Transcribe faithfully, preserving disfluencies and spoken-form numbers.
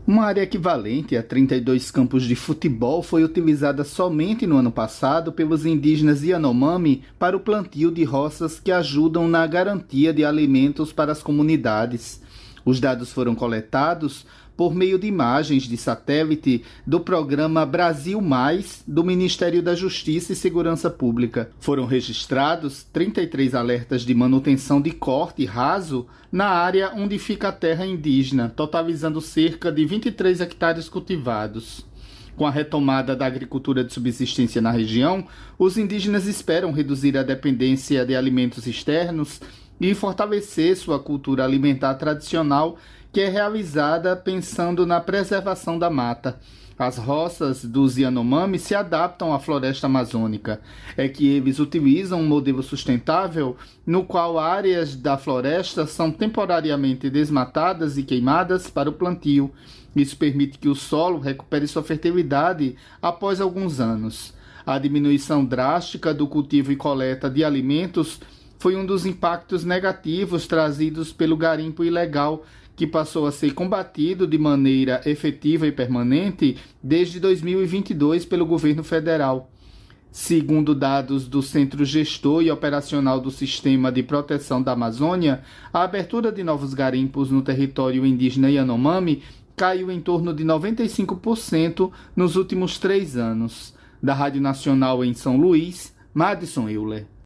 Uma área equivalente a trinta e dois campos de futebol foi utilizada somente no ano passado pelos indígenas Yanomami para o plantio de roças que ajudam na garantia de alimentos para as comunidades. Os dados foram coletados por meio de imagens de satélite do programa Brasil Mais, do Ministério da Justiça e Segurança Pública. Foram registrados trinta e três alertas de manutenção de corte raso na área onde fica a terra indígena, totalizando cerca de vinte e três hectares cultivados. Com a retomada da agricultura de subsistência na região, os indígenas esperam reduzir a dependência de alimentos externos e fortalecer sua cultura alimentar tradicional, que é realizada pensando na preservação da mata. As roças dos Yanomami se adaptam à floresta amazônica. É que eles utilizam um modelo sustentável no qual áreas da floresta são temporariamente desmatadas e queimadas para o plantio. Isso permite que o solo recupere sua fertilidade após alguns anos. A diminuição drástica do cultivo e coleta de alimentos foi um dos impactos negativos trazidos pelo garimpo ilegal, que passou a ser combatido de maneira efetiva e permanente desde dois mil e vinte e dois pelo governo federal. Segundo dados do Centro Gestor e Operacional do Sistema de Proteção da Amazônia, a abertura de novos garimpos no território indígena Yanomami caiu em torno de noventa e cinco por cento nos últimos três anos. Da Rádio Nacional em São Luís, Madison Euler.